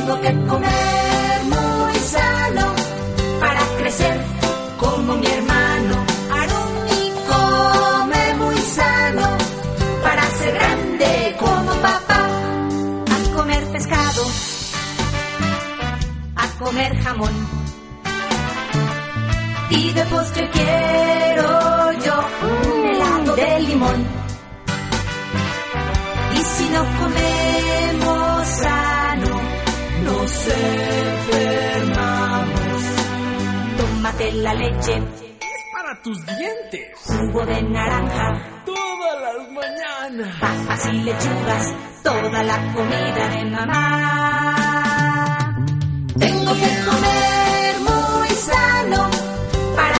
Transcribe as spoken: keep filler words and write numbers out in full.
Tengo que comer muy sano para crecer como mi hermano. Arumi come muy sano para ser grande como papá. A comer pescado, a comer jamón, y de postre quiero yo un helado de limón. Y si no comemos sano, nos enfermamos. Tómate la leche, es para tus dientes. Jugo de naranja, todas las mañanas. Papas y lechugas, toda la comida de mamá. Tengo que comer